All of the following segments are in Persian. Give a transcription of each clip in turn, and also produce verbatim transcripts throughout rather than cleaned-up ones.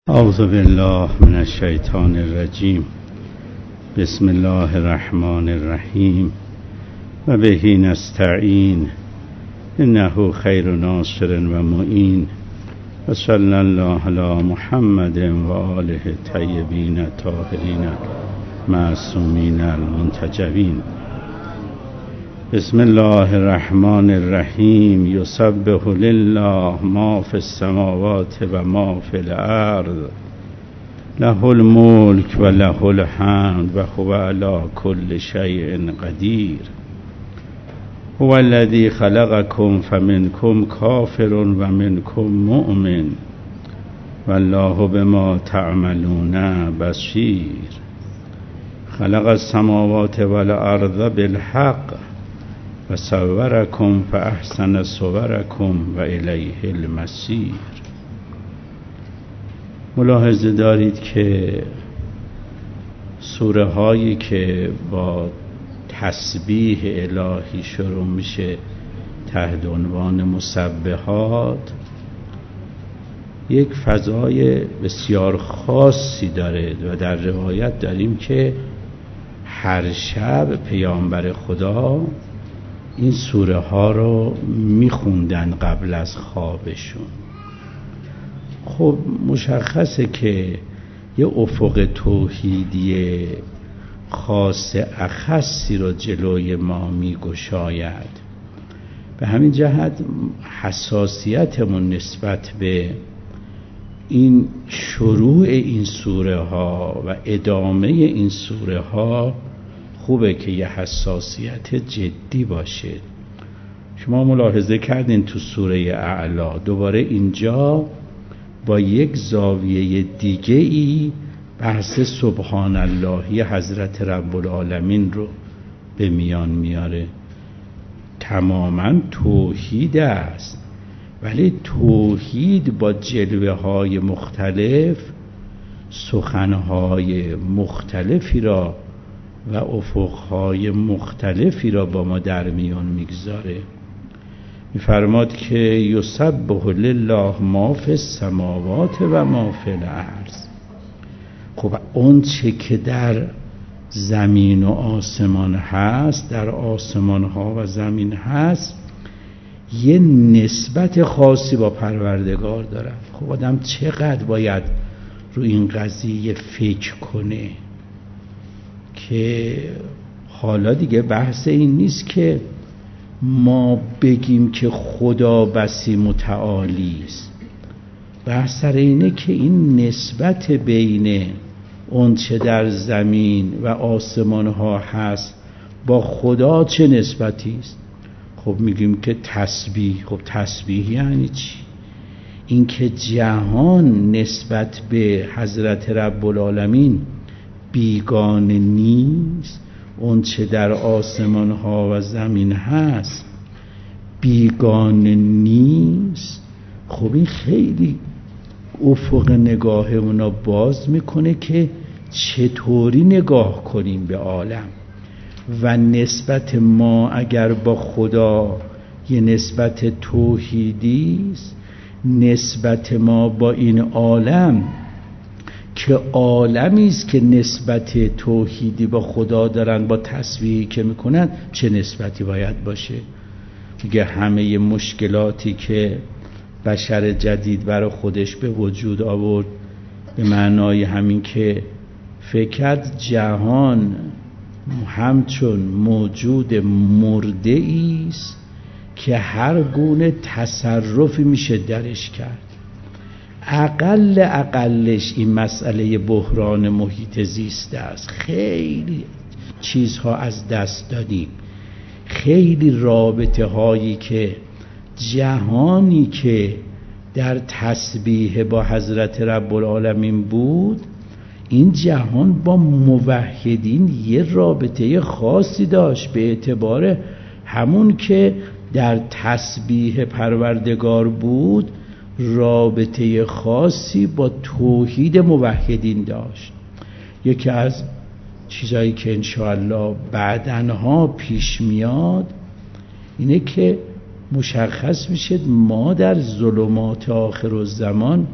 اعوذ بالله من الشیطان الرجیم. بسم الله الرحمن الرحیم و بهی نستعین انه خیر ناصر و معین و صلی الله علی محمد و آله الطیبین الطاهرین المعصومین المنتجبین. بسم الله الرحمن الرحیم. یسبح لله ما فی السماوات و ما فی الارض له الملک و له الحمد و هو علی کل شیء قدیر. هو الذی خلقکم فمنکم کافر و منکم مؤمن والله بما تعملون بصیر. خلق السماوات والارض بالحق و صورکم فاحسن صورکم و الیه المصیر. ملاحظه دارید که سوره هایی که با تسبیح الهی شروع میشه تحت عنوان مسبحات یک فضای بسیار خاصی داره و در روایت داریم که هر شب پیامبر خدا این سوره ها رو میخوندن قبل از خوابشون. خب مشخصه که یه افق توحیدی خاص اخصی رو جلوی ما میگشاید. به همین جهت حساسیتمون نسبت به این شروع این سوره ها و ادامه این سوره ها خوبه که یه حساسیت جدی باشه. شما ملاحظه کردین تو سوره اعلی دوباره اینجا با یک زاویه دیگه ای بحث سبحان اللهی حضرت رب العالمین رو به میان میاره. تماما توحید است، ولی توحید با جلوه های مختلف سخنهای مختلفی را و افقهای مختلفی را با ما در میان میگذاره. میفرماد که یسبح لله ما فی السماوات و ما فی الارض. خب اون چه که در زمین و آسمان هست، در آسمان ها و زمین هست، یه نسبت خاصی با پروردگار داره. خب آدم چقدر باید رو این قضیه فکر کنه که حالا دیگه بحث این نیست که ما بگیم که خدا بسی متعالی است. بحث سر اینه که این نسبت بین اون چه در زمین و آسمان ها هست با خدا چه نسبتی است. خب میگیم که تسبیح. خب تسبیح یعنی چی؟ این که جهان نسبت به حضرت رب العالمین بیگانه نیست، اون چه در آسمان ها و زمین هست بیگانه نیست. خب این خیلی افق نگاهمون رو باز میکنه که چطوری نگاه کنیم به عالم و نسبت ما اگر با خدا یه نسبت توحیدی است، نسبت ما با این عالم که عالمی است که نسبت توحیدی با خدا دارن با تسبیحی که میکنن چه نسبتی باید باشه. میگه همه مشکلاتی که بشر جدید برای خودش به وجود آورد به معنای همین که فکر کرد جهان همچون موجود مرده است که هر گونه تصرفی میشه درش کرد. اقل اقلش این مسئله بحران محیط زیست است. خیلی چیزها از دست دادیم، خیلی رابطه هایی که جهانی که در تسبیح با حضرت رب العالمین بود، این جهان با موحدین یه رابطه خاصی داشت به اعتبار همون که در تسبیح پروردگار بود رابطه خاصی با توحید موحدین داشت. یکی از چیزایی که انشاءالله بعدنها پیش میاد اینه که مشخص میشه ما در ظلمات آخر الزمان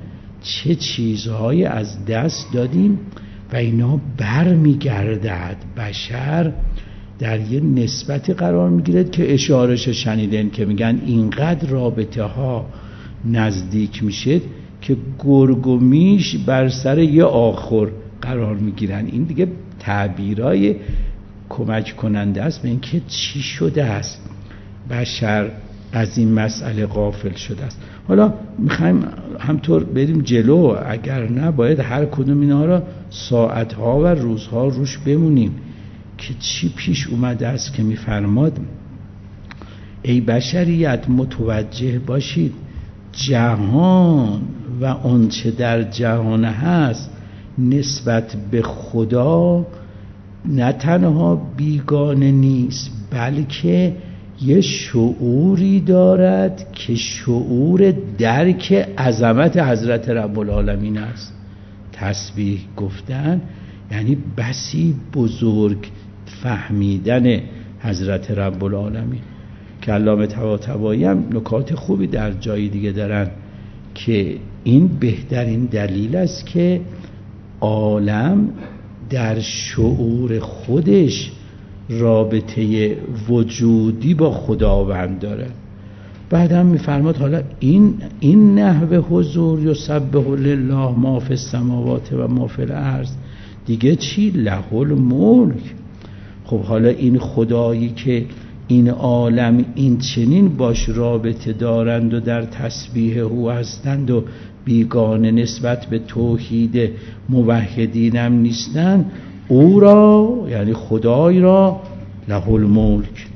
چه چیزهایی از دست دادیم و اینا بر میگردد. بشر در یه نسبتی قرار میگیرد که اشارش شنیدن که میگن اینقدر رابطه ها نزدیک میشه که گرگ و میش بر سر یه آخر قرار میگیرن. این دیگه تعبیرای کمک کننده است به اینکه چی شده است بشر از این مسئله غافل شده است. حالا میخوایم همطور بریم جلو، اگر نه باید هر کدوم اینا را ساعتها و روزها روش بمونیم که چی پیش اومده است که میفرماد ای بشریت متوجه باشید جهان و آنچه در جهان هست نسبت به خدا نه تنها بیگانه نیست بلکه یه شعوری دارد که شعور درک عظمت حضرت رب العالمین است. تسبیح گفتن یعنی بسی بزرگ فهمیدن حضرت رب العالمین که علامه طباطبایی هم نکات خوبی در جای دیگه دارن که این بهترین دلیل است که عالم در شعور خودش رابطه وجودی با خداوند داره. بعد هم میفرماد حالا این این نحو حضور یسبح لله ما فی السماوات و ما فی الارض دیگه چی؟ له الملک. خب حالا این خدایی که این عالم این چنین باش رابطه دارند و در تسبیح او هستند و بیگانه نسبت به توحید موحدین هم نیستند، او را یعنی خدای را له الملک،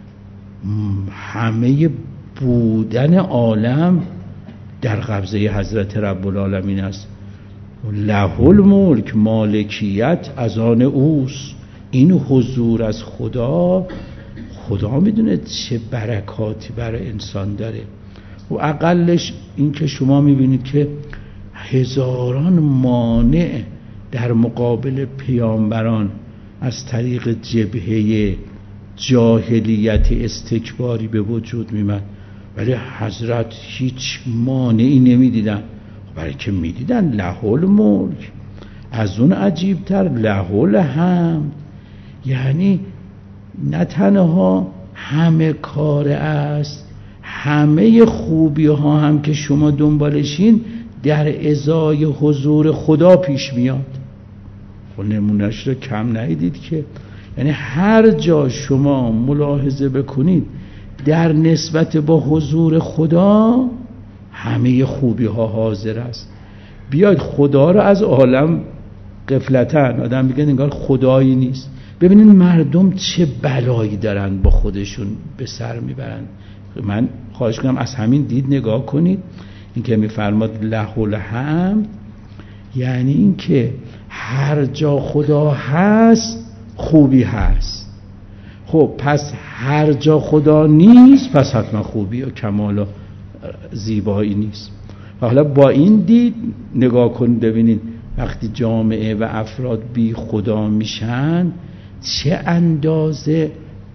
همه بودن عالم در قبضه حضرت رب العالمین است. له الملک، مالکیت از آن اوست. این حضور از خدا، خدا میدونه چه برکاتی برای انسان داره. و اقلش این که شما میبینید که هزاران مانع در مقابل پیامبران از طریق جبهه جاهلیت استکباری به وجود میمد، ولی حضرت هیچ مانعی نمیدیدن، برای که میدیدن له الملک. از اون عجیبتر له الحمد، یعنی نه تنها همه کار است، همه خوبی ها هم که شما دنبالشین در ازای حضور خدا پیش میاد. خب نمونهش رو کم ندید که، یعنی هر جا شما ملاحظه بکنید در نسبت با حضور خدا همه خوبی ها حاضر است. بیاید خدا رو از عالم غفلتن، آدم میگه انگار خدایی نیست. ببینید مردم چه بلایی دارن با خودشون به سر میبرن. من خواهش کنم از همین دید نگاه کنید. این که میفرماد له الحمد یعنی این که هر جا خدا هست خوبی هست. خب پس هر جا خدا نیست پس حتما خوبی و کمال و زیبایی نیست. حالا با این دید نگاه کنید ببینید وقتی جامعه و افراد بی خدا میشن چه اندازه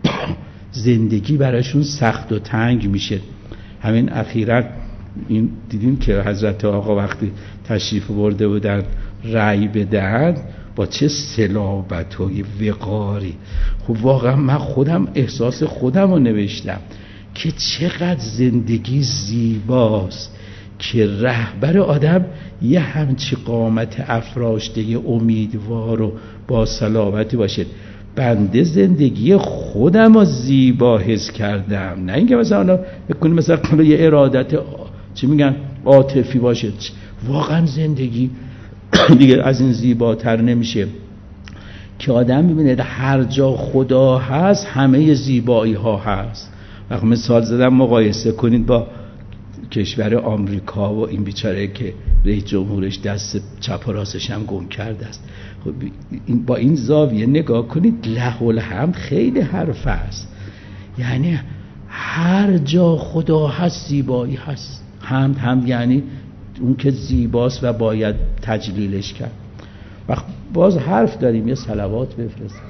زندگی براشون سخت و تنگ میشه. همین اخیراً این دیدیم که حضرت آقا وقتی تشریف برده بودن رأی بدن با چه صلابت و وقاری. خب واقعا من خودم احساس خودم رو نوشتم که چقدر زندگی زیباست که رهبر آدم یه همچی قامت افراشته امیدوار و با صلابتی باشه. بنده زندگی خودم رو زیبا حس کردم، نه اینکه مثلا بکنیم مثلا یه ارادت چی میگن عاطفی باشه. واقعا زندگی دیگه از این زیباتر نمیشه که آدم ببینه هر جا خدا هست همه زیبایی ها هست. وقتی مثال زدم مقایسه کنید با کشور آمریکا و این بیچاره که رئیس جمهورش دست چپ و راستش هم گم کرده است. خب با این زاویه نگاه کنید له الحمد خیلی حرف است، یعنی هر جا خدا هست زیبایی هست. حمد هم یعنی اون که زیباست و باید تجلیلش کرد. وقت باز حرف داریم یه صلوات بفرستیم.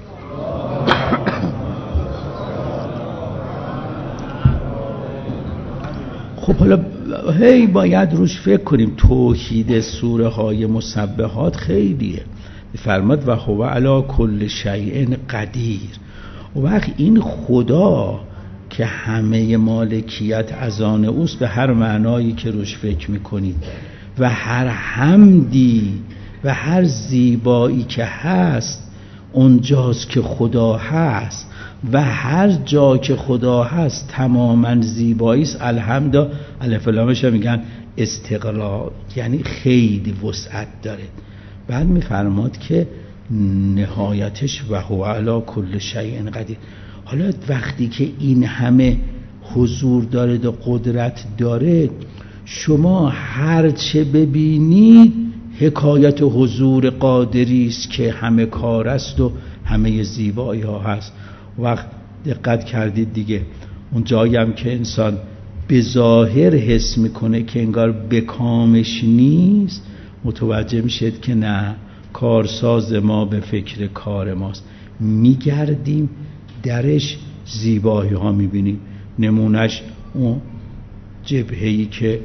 خب حالا هی باید روش فکر کنیم. توحید سوره های مسبحات خیلیه. فرماد و هو علی کل شیء قدیر. و وقت این خدا که همه مالکیت از آن اوست به هر معنایی که روش فکر میکنید و هر حمدی و هر زیبایی که هست اونجاست که خدا هست و هر جا که خدا هست تماما زیبایی است. الحمد الف لامش میگن استقلال، یعنی خیلی وسعت داره. بعد میفرماد که نهایتش و هو علی کل شیء قدیر. حالا وقتی که این همه حضور داره و قدرت داره، شما هر چه ببینید حکایت حضور قادری است که همه کار است و همه زیبایی ها هست. وقت دقت کردید دیگه اون جایی هم که انسان به ظاهر حس میکنه که انگار به کامش نیست، متوجه میشد که نه، کارساز ما به فکر کار ماست. میگردیم درش زیبایی ها میبینیم. نمونش اون جبهه‌ای که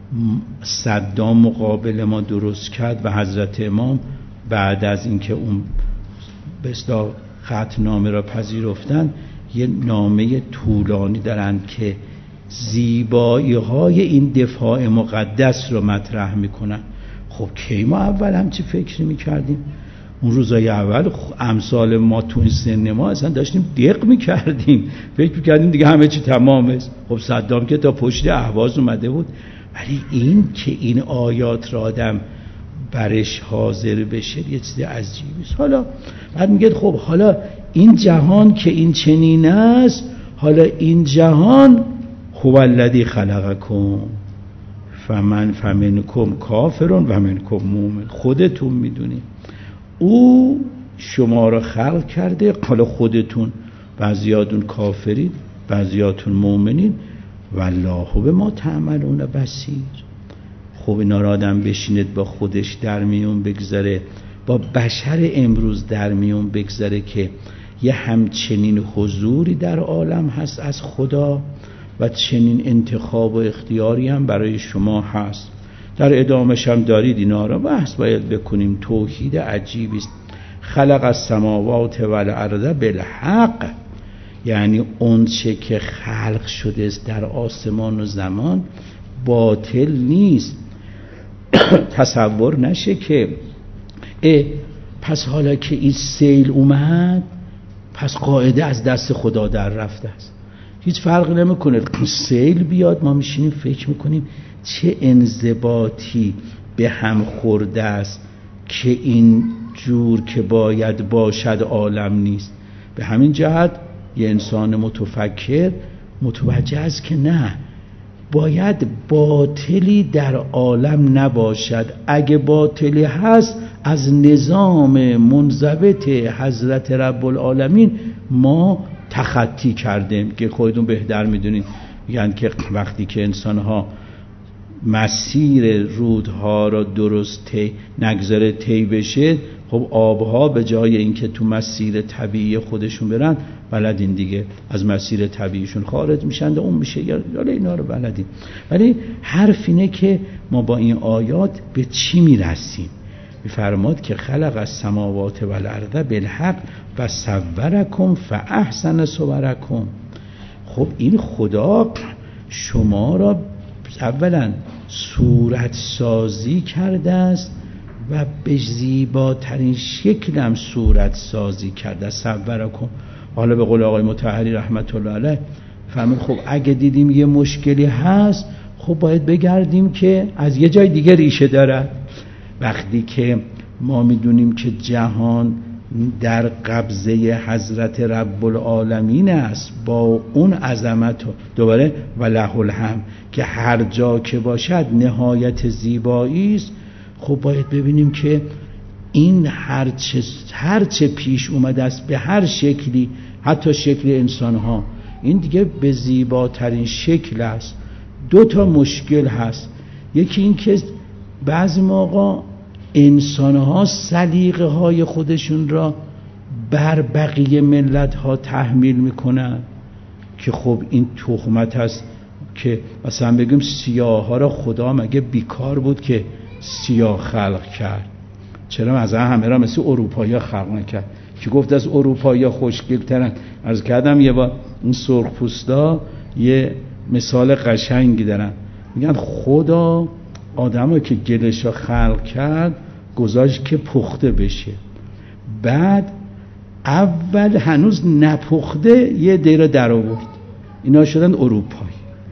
صدام مقابل ما درست کرد و حضرت امام بعد از اینکه اون به اصطلاح ختمنامه را پذیرفتن یه نامه طولانی دارن که زیبایی های این دفاع مقدس رو مطرح میکنن. خب کی ما اول همچی فکری میکردیم؟ اون روزای اول امثال ما تو این سن ما اصلا داشتیم دق میکردیم، فکر میکردیم دیگه همه چی تمامه. خب صدام که تا پشت اهواز اومده بود، ولی این که این آیات را آدم برش حاضر بشه یه چیز عجیبی است. حالا بعد میگه خب حالا این جهان که این چنین است، حالا این جهان هو الذی خلقکم فمن فمنکم کافرون و منکم مؤمن. خودتون میدونید او شما را خلق کرده، حالا خودتون بعضیاتون کافرید بعضیاتون مؤمنین، والله به ما تعملون بصیر. خب اینا را آدم بشیند با خودش در میون بگذاره، با بشر امروز در میون بگذاره که یه همچنین حضوری در عالم هست از خدا و چنین انتخاب و اختیاری هم برای شما هست. در ادامهش هم دارید اینا را بحث باید بکنیم. توحید عجیبی است. خلق السماوات والارض بالحق، یعنی اون چه که خلق شده است در آسمان و زمان باطل نیست. تصور نشه که اه پس حالا که این سیل اومد پس قاعده از دست خدا در رفته است. هیچ فرق نمیکنه. سیل بیاد ما میشینیم فکر میکنیم چه انضباطی به هم خورده است که این جور که باید باشد عالم نیست. به همین جهت یه انسان متفکر متوجه است که نه، باید باطلی در عالم نباشد. اگه باطلی هست از نظام منضبط حضرت رب العالمین ما تخطی کردیم که خودتون بهتر میدونید. یعنی که وقتی که انسانها مسیر رودها را درست طی نگذاره طی بشه، خب آبها به جای اینکه تو مسیر طبیعی خودشون برن بلدین دیگه از مسیر طبیعیشون خارج میشن و اون میشه. یا اینا رو بلدین. ولی حرف اینه که ما با این آیات به چی میرسیم؟ میفرماد که خلق السماوات والارض بالحق و صورکم فاحسن صورکم. خب این خدا شما را اولا صورت سازی کرده است و به زیباترین شکل هم صورت سازی کرده. صورکم. حالا به قول آقای مطهری رحمت الله علیه فرمود خب اگه دیدیم یه مشکلی هست خب باید بگردیم که از یه جای دیگه ریشه داره. وقتی که ما میدونیم که جهان در قبضه حضرت رب العالمین است با اون عظمت و دوباره و له الحمد که هر جا که باشد نهایت زیبایی است، خب باید ببینیم که این هرچه هرچه پیش اومده است به هر شکلی، حتی شکل انسان ها، این دیگه به زیباترین شکل است. دو تا مشکل هست. یکی این که بعضی موقع انسان ها سلیقه های خودشون را بر بقیه ملت ها تحمیل میکنن که خب این تهمت است که مثلا بگیم سیاه ها را خدا مگه بیکار بود که سیاه خلق کرد؟ چرا مثلا همه را مثل اروپایی ها خلق نکرد که گفت از اروپایی ها خوشگل ترن؟ عرض کردم یه با این سرخ پوستا یه مثال قشنگی دارن، میگن خدا آدم که گلش را خلق کرد گذاشت که پخته بشه، بعد اول هنوز نپخته یه دیره در آورد، اینا شدن اروپایی.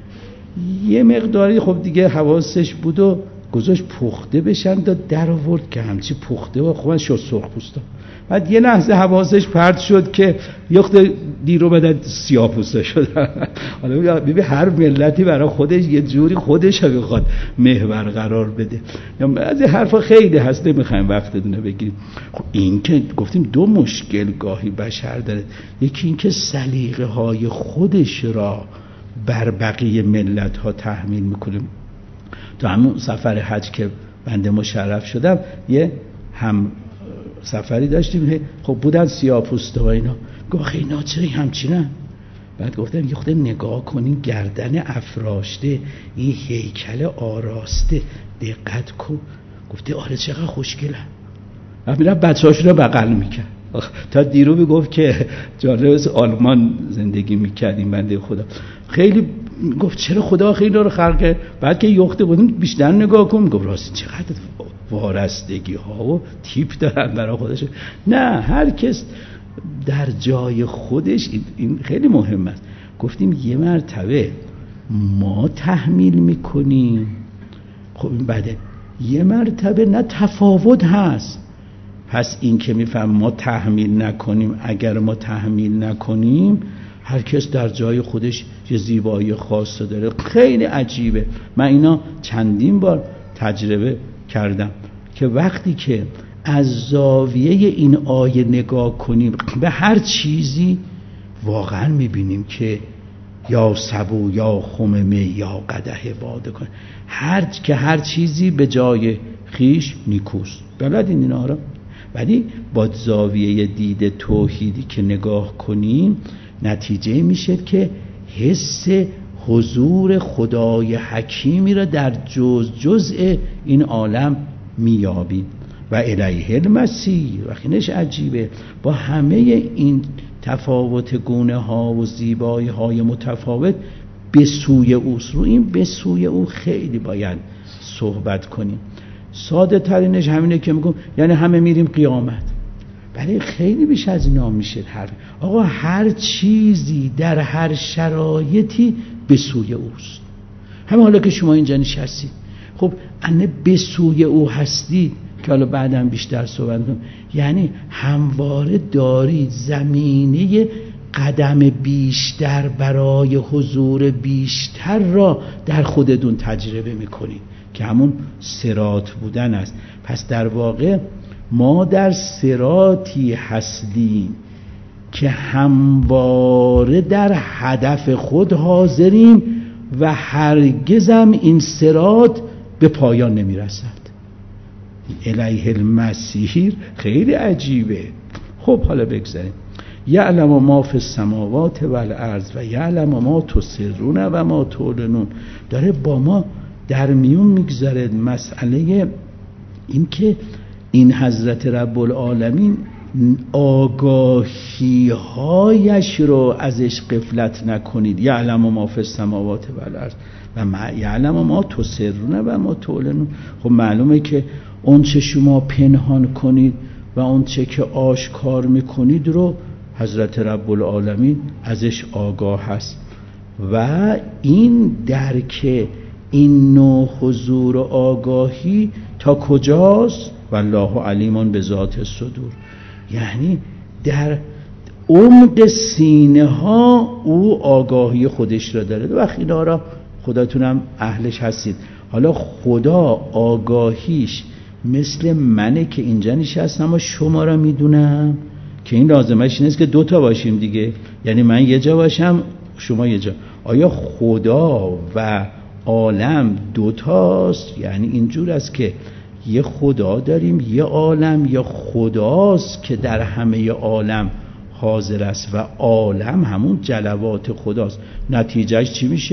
یه مقداری خب دیگه حواسش بود و گذاشت پخته بشن دا در آورد که همچی پخته و خوبن شد سرخ پوستا. بعد یه لحظه حواسش پرت شد که یخت دیرو بدن سیاه پوسته شد. حالا ببین هر ملتی برای خودش یه جوری خودش بخواد محور قرار بده. از این حرفا خیلی هست، نمیخوایم وقت دونه بگیریم. خب این که گفتیم دو مشکل گاهی بشر داره، یکی این که سلیقه های خودش را بر بقیه ملت ها تحمیل میکنیم. تو همون سفر حج که بنده مشرف شدم یه هم سفری داشتیم، خب بودن سیاه پوسته و اینا، گفت اینا چرا همچینن؟ بعد گفتم یه خود نگاه کنین گردن افراشته، این هیکل آراسته، دقت کن. گفته آره چقدر خوشگله. بعد میرم بچه هاشون رو بغل میکرد. تا دیرو میگفت که جالب آلمان زندگی میکردیم بنده خدا، خیلی گفت چرا خدا خیلی رو خلق کرد. بعد که یخته بودیم بیشتر نگاه کن، گفت راستی چقدر وارستگی ها و تیپ دارن برای خودش. نه، هر کس در جای خودش، این خیلی مهم است. گفتیم یه مرتبه ما تحمیل میکنیم، خب این بعده یه مرتبه نه تفاوت هست. پس این که میفهم ما تحمیل نکنیم، اگر ما تحمیل نکنیم هر کس در جای خودش یه زیبایی خاص داره. خیلی عجیبه. من اینا چندین بار تجربه کردم که وقتی که از زاویه این آیه نگاه کنیم به هر چیزی، واقعا میبینیم که یا سبو یا خممه یا قدح باده کن، هر که هر چیزی به جای خیش نیکوست. بلدین اینا را؟ ولی با زاویه دید توحیدی که نگاه کنیم نتیجه میشه که حس حضور خدای حکیمی را در جز جزء این عالم میابیم و الیه المسیر. و خیلیش عجیبه، با همه این تفاوت گونه ها و زیبایی های متفاوت به سوی اوست. رو این به سوی او خیلی باید صحبت کنیم. ساده ترینش همینه که میگم یعنی همه میریم قیامت، ولی خیلی بیش از اینا میشه حرف. آقا هر چیزی در هر شرایطی به سوی اوست. همه حالا که شما اینجا نشستید، خب انه به سوی او هستید که حالا بعدم بیشتر صحبت کنم، یعنی همواره دارید زمینه قدم بیشتر برای حضور بیشتر را در خودتون تجربه میکنید که همون صراط بودن است. پس در واقع ما در صراطی هستیم که همواره در هدف خود حاضریم و هرگزم این صراط به پایان نمیرسد. الیه المسیر خیلی عجیبه. خب حالا بگذاریم. یعلم ما فی السماوات و الارض و یعلم ما تسرون و ما تعلنون. داره با ما در میون میگذاره مسئله این که این حضرت رب العالمین آگاهی هایش رو ازش غفلت نکنید. یعلم ما فی السماوات و الارض و یعلم ما تسرون و ما تعلنون. خب معلومه که اون چه شما پنهان کنید و اون چه که آشکار میکنید رو حضرت رب العالمین ازش آگاه هست. و این درک این نوع حضور و آگاهی تا کجاست؟ والله علیم بذات الصدور. یعنی در عمق سینه ها او آگاهی خودش را داره. وقتی اینا را خداتونم اهلش هستید. حالا خدا آگاهیش مثل منه که اینجا نشستم و شما را میدونم، که این لازمش نیست که دوتا باشیم دیگه، یعنی من یه جا باشم شما یه جا. آیا خدا و عالم دوتاست؟ یعنی اینجور است که یه خدا داریم یه عالم، یا خداست که در همه عالم حاضر است و عالم همون جلوات خداست. نتیجهش چی میشه؟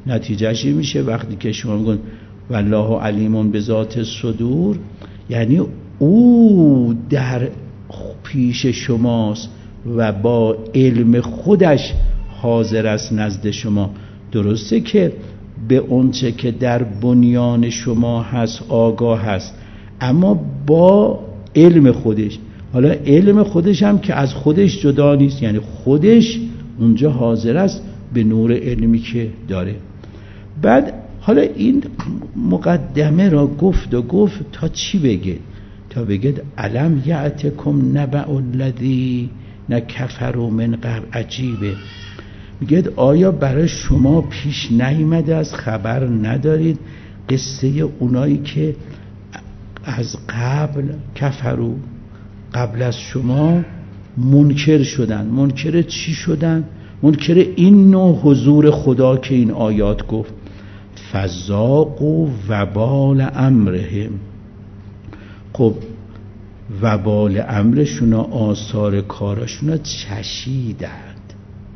نتیجهش میشه وقتی که شما میگن والله علیم بذات الصدور، یعنی او در پیش شماست و با علم خودش حاضر است نزد شما. درسته که به اونچه که در بنیان شما هست آگاه هست، اما با علم خودش. حالا علم خودش هم که از خودش جدا نیست، یعنی خودش اونجا حاضر است به نور علمی که داره. بعد حالا این مقدمه را گفت و گفت تا چی بگه؟ تا بگه الم یأتکم نبأ الذین کفروا من قبل. عجیبه، میگه آیا برای شما پیش نیامده از خبر ندارید قصه اونایی که از قبل کفروا، قبل از شما منکر شدن. منکر چی شدن؟ منکر این نوع حضور خدا که این آیات گفت فذاقوا وبال امرهم. خب وبال امرشون، آثار کارشون چشیدند.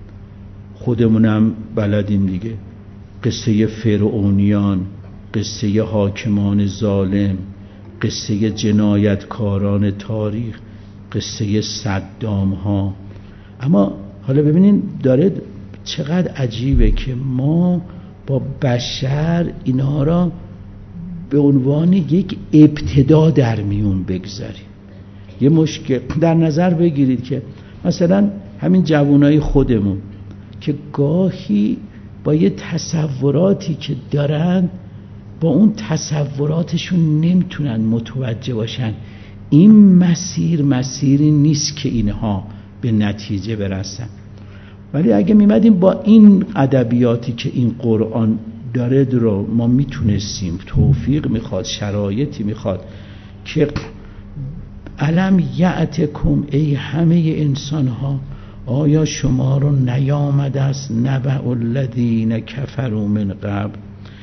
خودمونم بلدیم دیگه، قصه فرعونیان، قصه حاکمان ظالم، قصه جنایتکاران تاریخ، قصه صدام ها. اما حالا ببینین داره چقدر عجیبه که ما با بشر اینها را به عنوان یک ابتدا در میون بگذاریم. یه مشکل در نظر بگیرید که مثلا همین جوانای خودمون که گاهی با یه تصوراتی که دارن با اون تصوراتشون نمیتونن متوجه باشن این مسیر مسیری نیست که اینها به نتیجه برسن. ولی اگه میمدیم با این ادبیاتی که این قرآن داره رو ما میتونستیم، توفیق میخواد، شرایطی میخواد که الم یأتکم، ای همه انسان ها، آیا شما رو نیامده است نبأ الذین کفروا من قبل،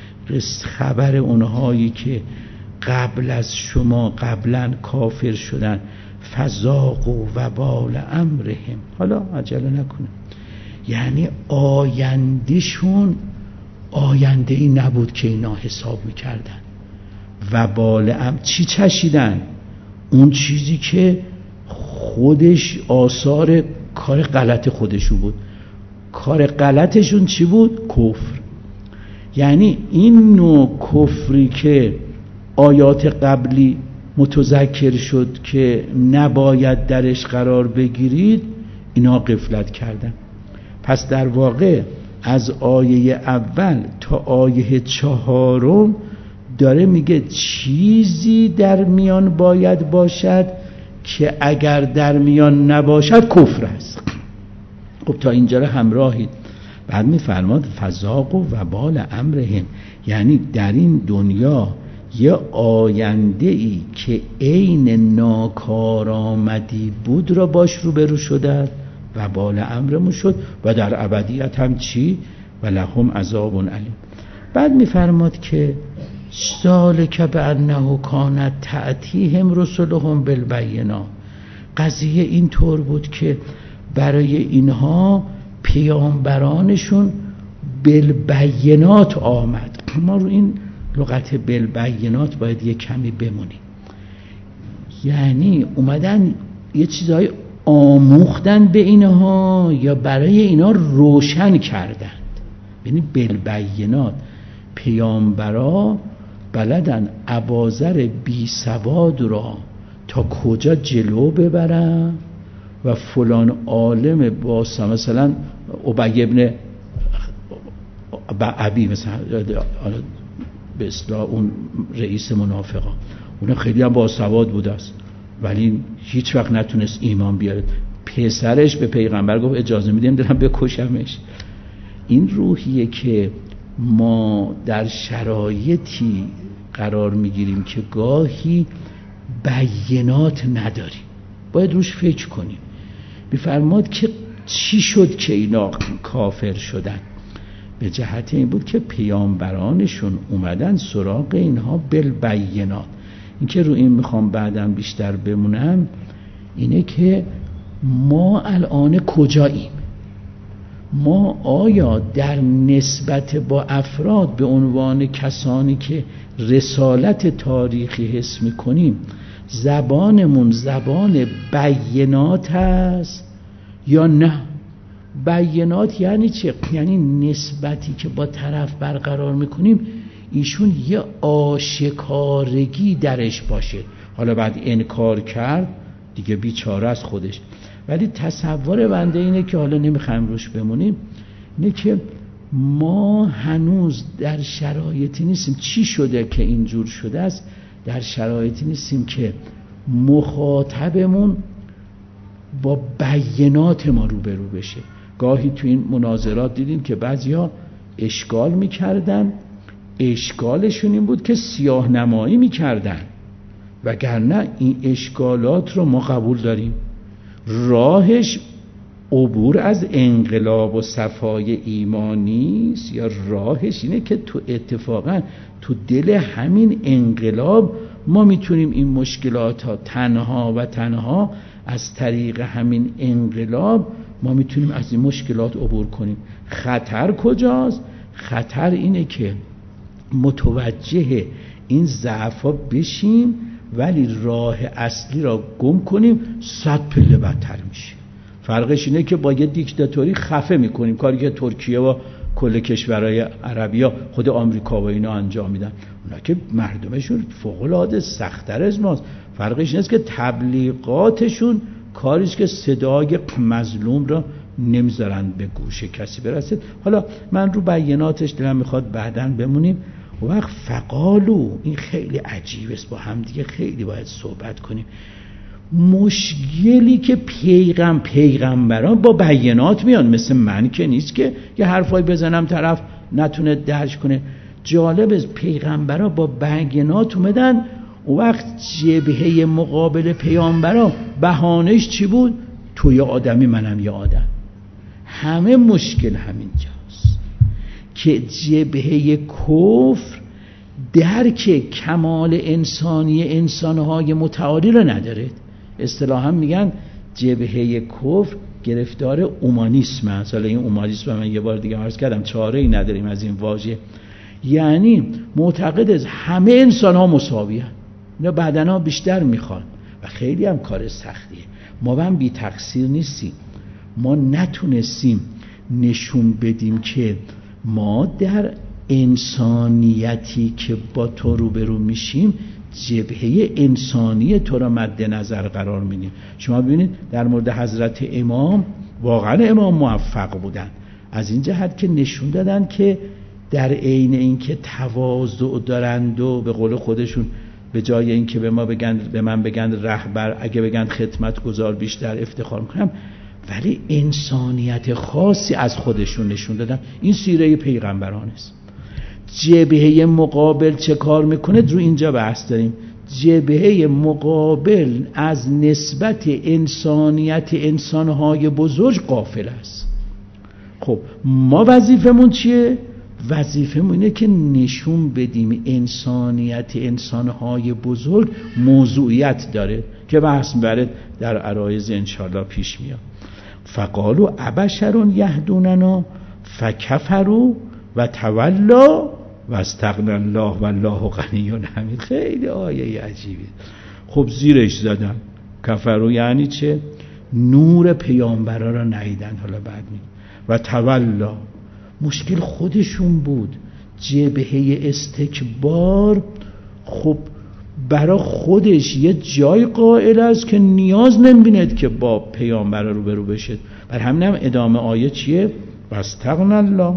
خبر اونهایی که قبل از شما قبلا کافر شدن، فذاقوا وبال امرهم. حالا عجله نکنه، یعنی آیندهشون آینده ای نبود که اینا حساب میکردن. وبال امر چی چشیدن؟ اون چیزی که خودش آثار کار غلط خودشون بود. کار غلطشون چی بود؟ کفر. یعنی این نوع کفری که آیات قبلی متذکر شد که نباید درش قرار بگیرید، اینا غفلت کردن. پس در واقع از آیه اول تا آیه چهارم داره میگه چیزی در میان باید باشد که اگر در میان نباشد کفر است. خب تا اینجا رو همراهید. بعد میفرماد فذاقوا وبال امرهم، یعنی در این دنیا یه آینده ای که عین ناکارآمدی بود را باش روبرو شدند، وبال امرمون شد، و در ابدیت هم چی؟ و لهم عذاب علیم. بعد میفرماد که ذالک بانه کانت تأتیهم رسلهم بالبینات. قضیه این طور بود که برای اینها پیامبرانشون بالبینات آمد. ما رو این لغت بالبینات باید یه کمی بمونیم. یعنی اومدن یه چیزای آموختن به اینها یا برای اینا روشن کردند. یعنی بالبینات پیامبرا بلدن اباذر بی سواد را تا کجا جلو ببرن و فلان عالم باسا، مثلا ابی ابن ابی مثلا به اصطلاح اون رئیس منافقان، اون خیلی هم باسواد بوده است ولی هیچ وقت نتونست ایمان بیاره. پسرش به پیغمبر گفت اجازه میدیم دارم بکشمش. این روحیه که ما در شرایطی قرار میگیریم که گاهی بینات نداریم، باید روش فکر کنیم. میفرماد که چی شد که اینا کافر شدن؟ به جهت این بود که پیامبرانشون اومدن سراغ اینها بالبینات. این که رو این میخوام بعدم بیشتر بمونم اینه که ما الان کجاییم؟ ما آیا در نسبت با افراد به عنوان کسانی که رسالت تاریخی حس میکنیم زبانمون زبان بیانات هست یا نه؟ بیانات یعنی چه؟ یعنی نسبتی که با طرف برقرار میکنیم ایشون یه آشکارگی درش باشه. حالا بعد انکار کرد دیگه بیچاره از خودش، ولی تصور بنده اینه که حالا نمیخوایم روش بمونیم، اینه که ما هنوز در شرایطی نیستیم. چی شده که اینجور شده است؟ در شرایطی نیستیم که مخاطبمون با بیانات ما روبرو بشه. گاهی تو این مناظرات دیدیم که بعضیا اشکال میکردن، اشکالشون این بود که سیاه نمایی میکردن، وگرنه این اشکالات رو ما قبول داریم. راهش عبور از انقلاب و صفای ایمانی است، یا راهش اینه که تو اتفاقا تو دل همین انقلاب ما میتونیم این مشکلات ها تنها و تنها از طریق همین انقلاب ما میتونیم از این مشکلات عبور کنیم. خطر کجاست؟ خطر اینه که متوجه این ضعف‌ها بشیم ولی راه اصلی را گم کنیم، صد پله بدتر میشه. فرقش اینه که با یه دیکتاتوری خفه میکنیم، کاری که ترکیه و کل کشورهای عربی ها خود آمریکا و اینا انجام میدن. اونا که مردمشون فوق‌العاده سخت‌تر از ماست. فرقش اینه که تبلیغاتشون کاریست که صدای مظلوم را نمیذارن به گوش کسی برسه. حالا من رو بیاناتش دلم میخواد بعداً بمونیم. و وقت فقالو، این خیلی عجیبه، با هم دیگه خیلی باید صحبت کنیم. مشکلی که پیغم پیغمبران با بیانات میان، مثل من که نیست که یه حرفای بزنم طرف نتونه درک کنه. جالب است پیغمبران با بیانات اومدن، و وقت جبهه مقابل پیامبران بهانهش چی بود؟ تو یه آدمی منم یه آدم. همه مشکل همینجاست که جبهه کفر درک کمال انسانی انسانهای متعالی رو نداره. اصطلاحا میگن جبهه کفر گرفتار اومانیسم است. حالا این اومانیسم من یه بار دیگه عرض کردم چاره ای نداریم از این واژه. یعنی معتقد است همه انسان ها مساوی هستند، اینا بدنا بیشتر میخوان و خیلی هم کار سختیه. ما هم بی تقصیر نیستیم، ما نتونستیم نشون بدیم که ما در انسانیتی که با تو روبرو میشیم جبهه انسانی تو را مد نظر قرار میدیم. شما ببینید در مورد حضرت امام واقعا امام موفق بودن از این جهت که نشون دادن که در عین اینکه تواضع دارند و به قول خودشون به جای اینکه به ما بگن به من بگن رهبر، اگه بگن خدمتگزار بیشتر افتخار میکنم، ولی انسانیت خاصی از خودشون نشون دادن. این سیره پیغمبران است. جبهه مقابل چه کار میکنه؟ رو اینجا بحث داریم. جبهه مقابل از نسبت انسانیت انسانهای بزرگ غافل است. خب ما وظیفمون چیه؟ وظیفمون اینه که نشون بدیم انسانیت انسانهای بزرگ موضوعیت داره که بحث برد در عرایض انشاءالله پیش میاد. فقالوا ابشر یهدوننا فکفروا و تولا و استغنى الله والله غنی حمید. خیلی آیه عجیبه. خب زیرش زدن. کفروا یعنی چه؟ نور پیامبرا را ندیدن. حالا بعد می و تولا، مشکل خودشون بود، جبهه استکبار. خب برای خودش یه جای قائل است که نیاز نمی‌بیند که با پیامبر رو برو بشه. بر همین هم ادامه آیه چیه؟ واستغنى الله،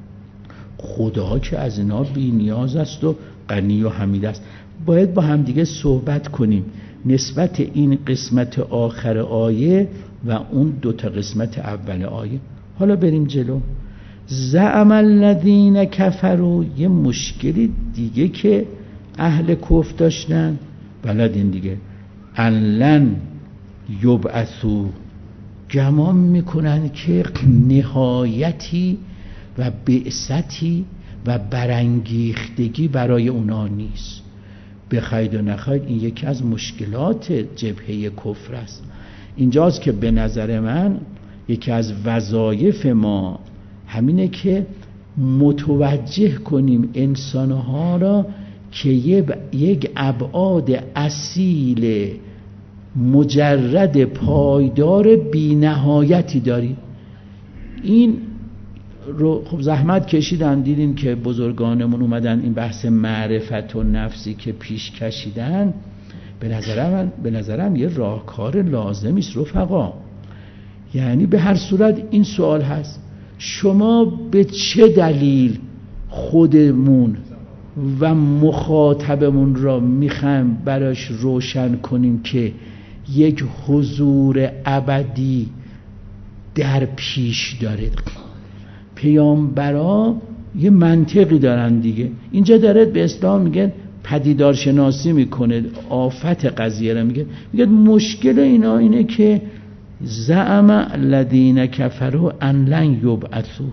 خدا که از اینا بی نیاز است و غنی و حمید است. باید با هم دیگه صحبت کنیم نسبت این قسمت آخر آیه و اون دو تا قسمت اول آیه. حالا بریم جلو. زعم الذین کفروا، یه مشکلی دیگه که اهل کفر داشتن بلدین دیگه، انلن یبعثوا، گمان میکنن که نهایتی و بعثتی و برانگیختگی برای اونا نیست. بخواید و نخواید این یکی از مشکلات جبهه کفر است. اینجاست که به نظر من یکی از وظایف ما همینه که متوجه کنیم انسانها را که یک ابعاد اصیل مجرد پایدار بی نهایتی داریم. این رو خب زحمت کشیدن، دیدیم که بزرگانمون اومدن این بحث معرفت و نفسی که پیش کشیدن، به نظرم به نظرم یه راهکار لازمی است رفقا. یعنی به هر صورت این سوال هست، شما به چه دلیل خودمون و مخاطبمون را میخوایم براش روشن کنیم که یک حضور ابدی در پیش داره؟ پیامبرا یه منطقی دارن دیگه. اینجا داره به اسلام میگه پدیدارشناسی میکنه، آفت قضیه رو میگه، میگه مشکل اینا اینه که زعم الذین کفروا ان لن یبعثوا،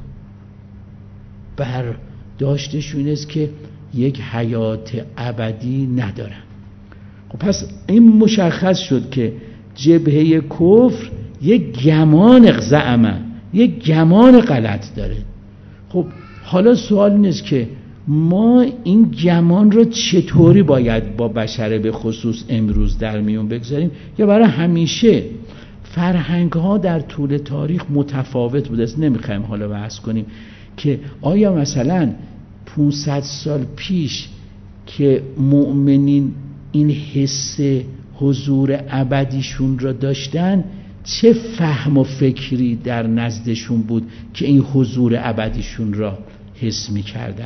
بر داشتشون است که یک حیات ابدی ندارن. خب پس این مشخص شد که جبهه کفر یک گمان زعمه، یک گمان غلط داره. خب حالا سوال این است که ما این گمان رو چطوری باید با بشر به خصوص امروز در میون بگذاریم؟ یا برای همیشه فرهنگ ها در طول تاریخ متفاوت بوده است. نمیخوایم حالا بحث کنیم که آیا مثلا پانصد سال پیش که مؤمنین این حس حضور ابدیشون را داشتن، چه فهم و فکری در نزدشون بود که این حضور ابدیشون را حس می‌کردن؟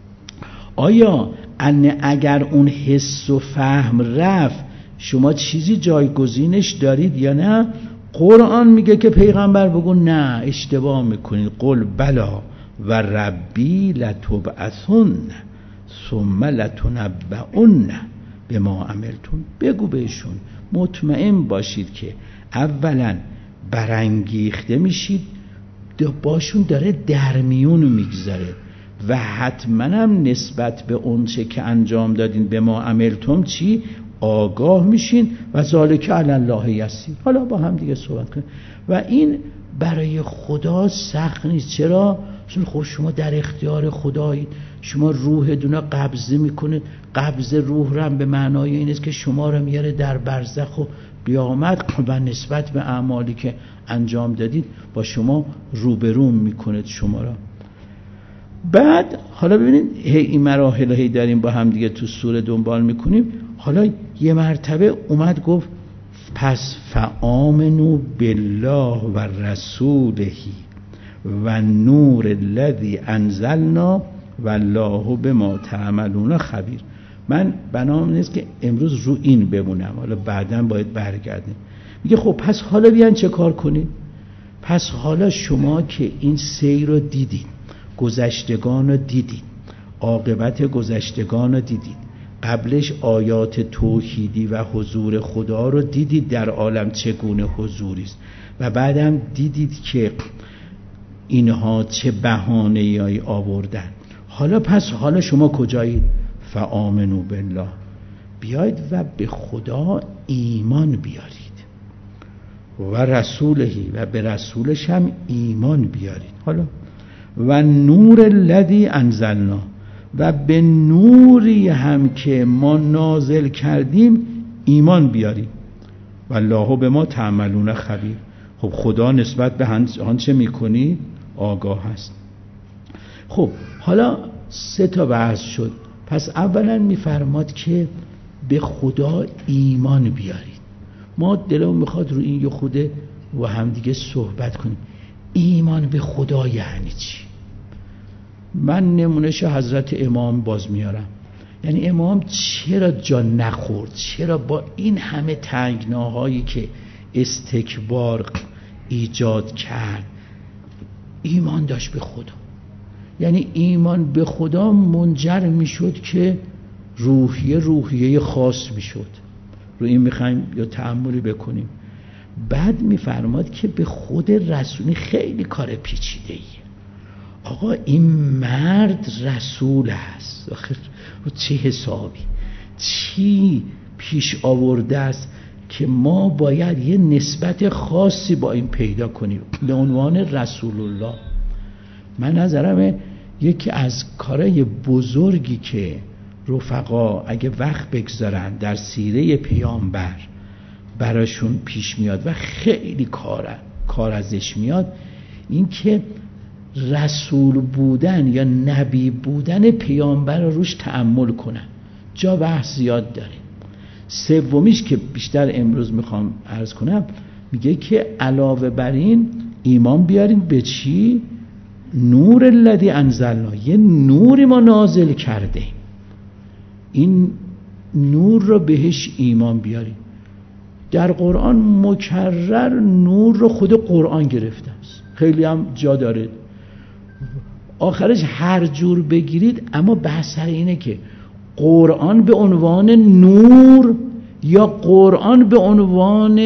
آیا ان اگر اون حس و فهم رفت شما چیزی جایگزینش دارید یا نه؟ قرآن میگه که پیغمبر بگو نه، اشتباه میکنید. قل بلا و ربی لتبعثن ثم لتنبؤن بما عملتم. بگو بهشون مطمئن باشید که اولا برانگیخته میشید، باشون داره در میون میگذاره و حتما هم نسبت به اون چه که انجام دادین به ما عملتم چی آگاه میشین و ذالک علی الله یسیر. حالا با هم دیگه صحبت کنیم. و این برای خدا سخت نیست. چرا؟ چون خب شما در اختیار خدایید، شما روح دونه قبضه میکنید. قبض روح رو هم به معنای این است که شما رو میاره در برزخ و قیامت و نسبت به اعمالی که انجام دادید با شما روبرو میکنید شما را. بعد حالا ببینید هی این مراحل هی داریم با هم دیگه تو سوره دنبال میکنیم. حالا یه مرتبه اومد گفت پس فآمنوا بالله و رسوله و نور الذی انزلنا والله بما تعملون خبیر. من بنام نیست که امروز رو این بمونم، حالا بعداً باید برگردیم. میگه خب پس حالا بیان چه کار کنید؟ پس حالا شما که این سیر رو دیدید، گذشتگان رو دیدید، عاقبت گذشتگان رو دیدید، قبلش آیات توحیدی و حضور خدا رو دیدید در عالم چگونه حضوری است، و بعدم دیدید که اینها چه بهانه‌ای آوردن. حالا پس حالا شما کجایید؟ فآمنوا بالله، بیاید و به خدا ایمان بیارید، و رسولهی، و به رسولش هم ایمان بیارید. حالا و نور الذی انزلنا، و به نوری هم که ما نازل کردیم ایمان بیارید. والله به ما تعملون خبیر. خب خدا نسبت به آنچه میکنید آگاه هست. خب حالا سه تا بحث شد. پس اولا میفرماد که به خدا ایمان بیارید. ما دلمون میخواد رو این یه خوده و هم دیگه صحبت کنیم. ایمان به خدا یعنی چی؟ من نمونهش حضرت امام باز میارم. یعنی امام چرا جا نخورد؟ چرا با این همه تنگناهایی که استکبار ایجاد کرد ایمان داشت به خدا؟ یعنی ایمان به خدا منجر میشد که روحیه روحیه خاص میشد. رو این میخوایم یا تأملی بکنیم. بعد میفرماد که به خود رسولی، خیلی کار پیچیده ایه. آقا این مرد رسول است، آخه رو چه حسابی چی پیش آورده است که ما باید یه نسبت خاصی با این پیدا کنیم به عنوان رسول الله. من نظرمه یکی از کارهای بزرگی که رفقا اگه وقت بگذارن در سیره پیامبر براشون پیش میاد و خیلی کار کار ازش میاد، این که رسول بودن یا نبی بودن پیامبر رو روش تأمل کنن. جا بحث زیاد داره. سومیش که بیشتر امروز میخوام عرض کنم، میگه که علاوه بر این ایمان بیارین به چی؟ نور الذی انزلنا، یه نوری ما نازل کرده، این نور رو بهش ایمان بیارین. در قرآن مکرر نور رو خود قرآن گرفته است، خیلی هم جا داره، آخرش هر جور بگیرید، اما بحث سر اینه که قرآن به عنوان نور یا قرآن به عنوان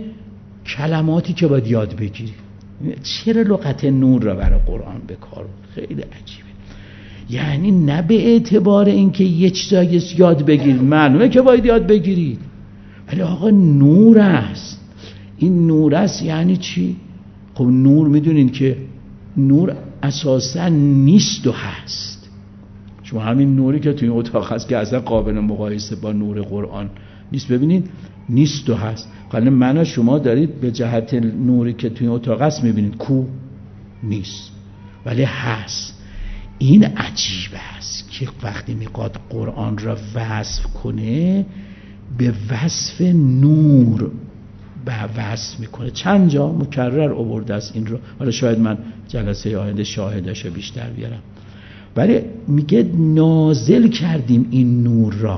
کلماتی که باید یاد بگیری. چرا لغت نور را برای قرآن به کار بود؟ خیلی عجیبه. یعنی نه به اعتبار اینکه یه چیزایی یاد بگیرید، معلومه که باید یاد بگیرید، ولی آقا نور است. این نور است یعنی چی؟ خب نور میدونین که نور اساسا نیست و هست. شما همین نوری که توی این اتاق هست که اصلا قابل مقایسه با نور قرآن نیست، ببینید نیست و هست. حالا من شما دارید به جهت نوری که توی این اتاق هست میبینید کو نیست ولی هست. این عجیب است که وقتی میخواد قرآن را وصف کنه به وصف نور به وصف میکنه. چند جا مکرر آورده است این رو، حالا شاید من جلسه آینده شاهداشو بیشتر بیارم، ولی میگه نازل کردیم این نور را.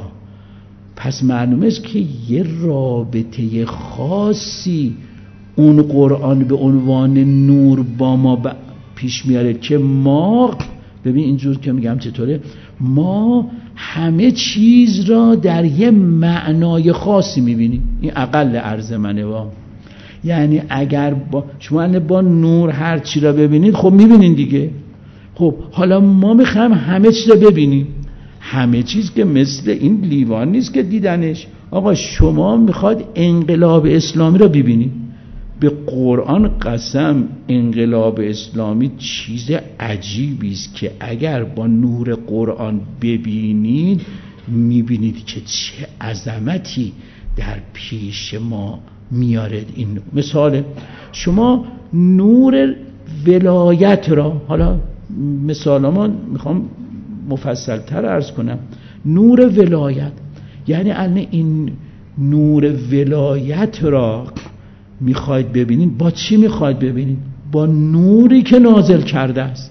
پس معلومه است که یه رابطه خاصی اون قرآن به عنوان نور با ما پیش میاره که ما، ببین اینجور که میگم چطوره، ما همه چیز را در یه معنای خاصی میبینیم. این اقل عرض منه با. یعنی اگر با شما با نور هر چی را ببینید، خب میبینید دیگه. خب حالا ما میخوایم همه چیز را ببینیم. همه چیز که مثل این لیوان نیست که دیدنش. آقا شما میخواد انقلاب اسلامی را ببینید، به قرآن قسم انقلاب اسلامی چیز عجیبی است که اگر با نور قرآن ببینید میبینید که چه عظمتی در پیش ما میارد. این مثال شما نور ولایت را، حالا مثال ما میخوام مفصل تر عرض کنم، نور ولایت یعنی الان این نور ولایت را میخواید ببینید، با چی میخواید ببینید؟ با نوری که نازل کرده است.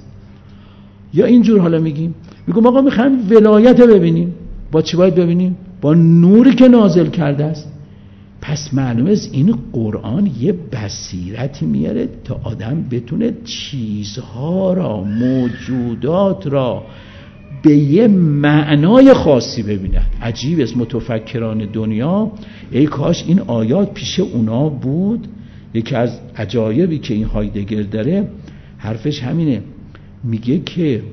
یا اینجور حالا میگیم میگم آقا میخوایم ولایت ببینیم، با چی باید ببینیم؟ با نوری که نازل کرده است. پس معلومه است این قرآن یه بصیرتی میاره تا آدم بتونه چیزها را، موجودات را به یه معنای خاصی ببینن. عجیب است. متفکران دنیا ای کاش این آیات پیش اونا بود. یکی از عجایبی که این هایدگر داره حرفش همینه، میگه که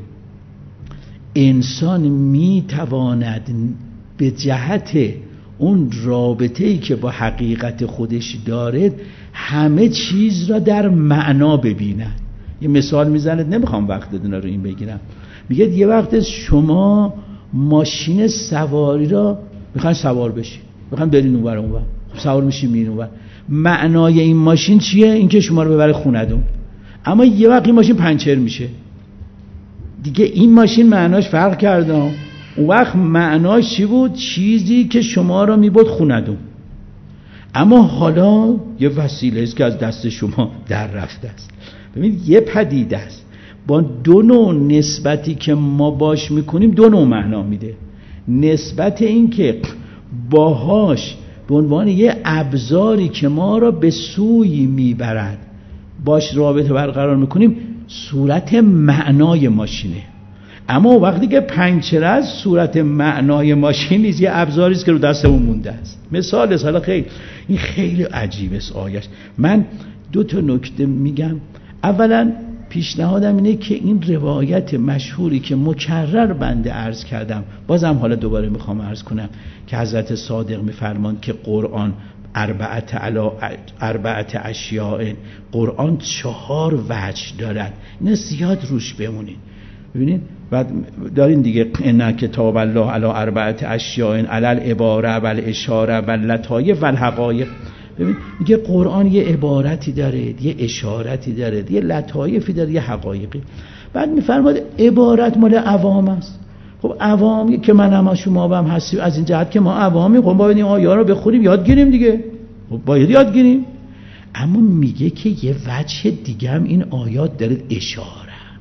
انسان میتواند به جهت اون رابطه‌ای که با حقیقت خودش داره همه چیز را در معنا ببیند. یه مثال میزنه، نمیخوام وقت دینا رو این بگیرم، میگه یه وقت شما ماشین سواری را میخواین سوار بشین، میخواین برین اونور اونور، سوار میشین میرین اونور. معنای این ماشین چیه؟ این که شما رو ببره خونه‌تون. اما یه وقت این ماشین پنچر میشه دیگه، این ماشین معناش فرق کرده. اون وقت معناش چی بود؟ چیزی که شما رو میبرد خونه‌تون. اما حالا یه وسیله است که از دست شما در رفته است. ببینید یه پدیده است با دو نوع نسبتی که ما باش میکنیم دو نوع معنا میده. نسبت این که باهاش به عنوان یه ابزاری که ما را به سوی میبرد باش رابطه برقرار میکنیم، صورت معنای ماشینه. اما وقتی که پنچر است، صورت معنای ماشین نیست، یه ابزاری است که رو دستمون مونده است. مثال است. حالا خیلی این خیلی عجیب است آیش. من دو تا نکته میگم. اولا پیشنهادم اینه که این روایت مشهوری که مکرر بنده عرض کردم، بازم حالا دوباره میخوام عرض کنم، که حضرت صادق میفرمان که قرآن اربعت علا اربعت اشیاء، قرآن چهار وجه دارد، اینا زیاد روش بمونید. ببینید بعد دارین دیگه ان کتاب الله علی اربعت اشیاء علی العباره و الاشاره و اللطایف و الحقایق. ببین میگه قرآن یه عبارتی داره، یه اشارتی داره، یه لطایفی داره، یه حقایقی. بعد میفرماد عبارت مال عوام است. خب عوامی که من هم شما هم هستیم، از این جهت که ما عوامی، خب باید این آیه رو بخونیم یاد گیریم دیگه، خب باید یاد گیریم. اما میگه که یه وجه دیگه هم این آیات داره اشاره.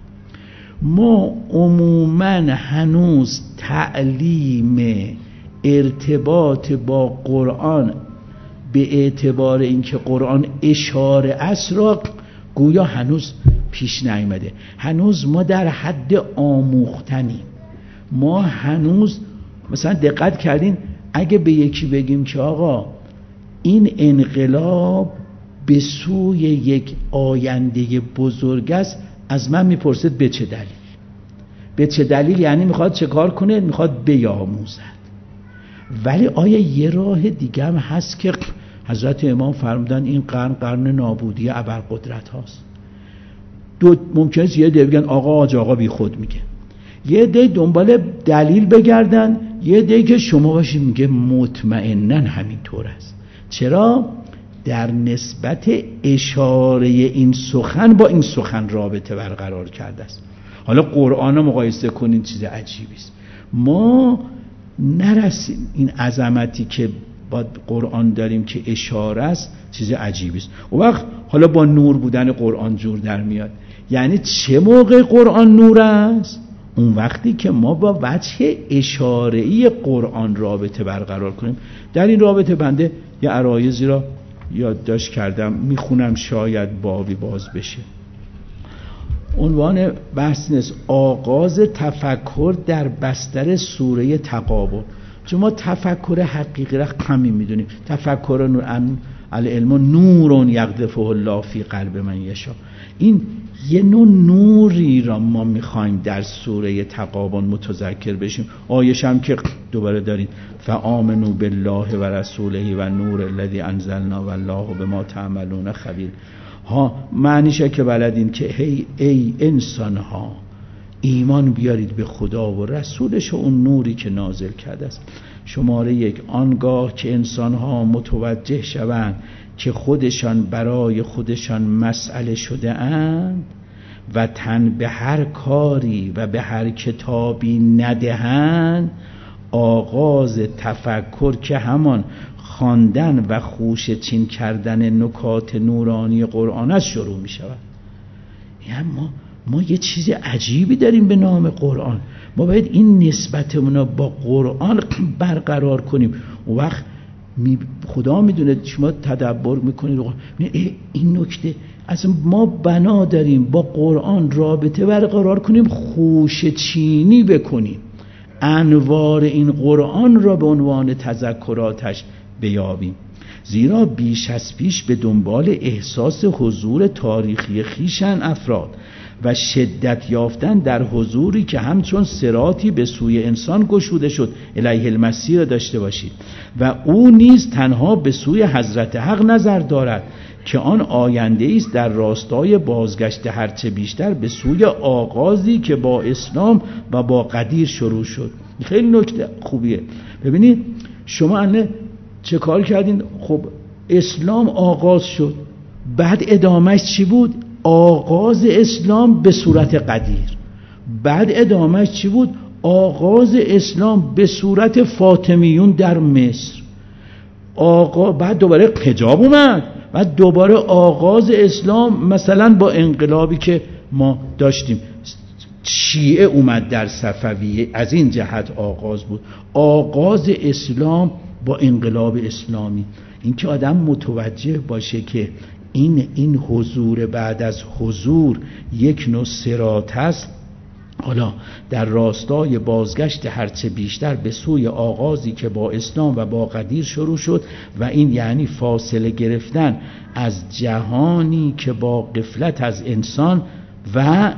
ما عموما هنوز تعلیم ارتباط با قرآن به اعتبار اینکه قرآن اشاره است را گویا هنوز پیش نیامده. هنوز ما در حد آموختنیم. ما هنوز مثلا دقت کردین اگه به یکی بگیم که آقا این انقلاب به سوی یک آینده بزرگ است، از من میپرسید به چه دلیل؟ به چه دلیل یعنی میخواد چه کار کنه؟ میخواد بیاموزد. ولی آیا یه راه دیگه هم هست که حضرت امام فرمودن این قرن قرن نابودی ابرقدرت هاست؟ دو ممکنه یه عده بگن آقا آج آقا بی خود میگه، یه عده دنبال دلیل بگردن، یه عده که شما باشید میگه مطمئناً همین طور است. چرا؟ در نسبت اشاره این سخن با این سخن رابطه برقرار کرده است. حالا قرآن رو مقایسه کنین چیز عجیبی است. ما نرسیم این عظمتی که با قرآن داریم که اشاره است چیز عجیبی است. اون وقت حالا با نور بودن قرآن جور در میاد. یعنی چه موقع قرآن نور است؟ اون وقتی که ما با وجه اشاره‌ای قرآن رابطه برقرار کنیم. در این رابطه بنده یه عرایضی را یادداشت کردم، میخونم شاید بابی باز بشه. عنوان بحث نیست، آغاز تفکر در بستر سوره تغابن. چون ما تفکر حقیقی را همین میدونیم، تفکر نور العلم نور یقذفه الله فی قلب من یشاء. این یه نوع نوری را ما میخوایم در سوره تغابن متذکر بشیم. آیش هم که دوباره داریم فآمنوا بالله و رسوله و نور الذی انزلنا والله بما تعملون خبیر. ها معنیشه که بلدین که هی ای انسان ها ایمان بیارید به خدا و رسولش و اون نوری که نازل کرده است. شماره یک، آنگاه که انسان ها متوجه شوند که خودشان برای خودشان مسئله شده اند و تن به هر کاری و به هر کتابی ندهند، آغاز تفکر که همان خواندن و خوشه چین کردن نکات نورانی قرآن است شروع می شود. یعنی ما ما یه چیز عجیبی داریم به نام قرآن. ما باید این نسبتمون رو با قرآن برقرار کنیم. و وقت می خدا میدونه شما تدبر میکنید این نکته از ما بنا داریم با قرآن رابطه برقرار کنیم، خوشه چینی بکنیم، انوار این قرآن را به عنوان تذکراتش بیابیم. زیرا بیش از پیش به دنبال احساس حضور تاریخی خویشن افراد و شدت یافتن در حضوری که همچون صراطی به سوی انسان گشوده شد الیه المسیر داشته باشید و او نیز تنها به سوی حضرت حق نظر دارد که آن آینده است در راستای بازگشت هرچه بیشتر به سوی آغازی که با اسلام و با قدیر شروع شد. خیلی نکته خوبیه. ببینید شما الان چه کار کردین؟ خب اسلام آغاز شد، بعد ادامهش چی بود؟ آغاز اسلام به صورت قدیر. بعد ادامهش چی بود؟ آغاز اسلام به صورت فاطمیون در مصر. آقا بعد دوباره حجاب اومد، بعد دوباره آغاز اسلام مثلا با انقلابی که ما داشتیم، شیعه اومد در صفویه، از این جهت آغاز بود. آغاز اسلام با انقلاب اسلامی. این که آدم متوجه باشه که این این حضور بعد از حضور یک نوع صراط است، حالا در راستای بازگشت هرچه بیشتر به سوی آغازی که با اسلام و با قدیر شروع شد و این یعنی فاصله گرفتن از جهانی که با غفلت از انسان و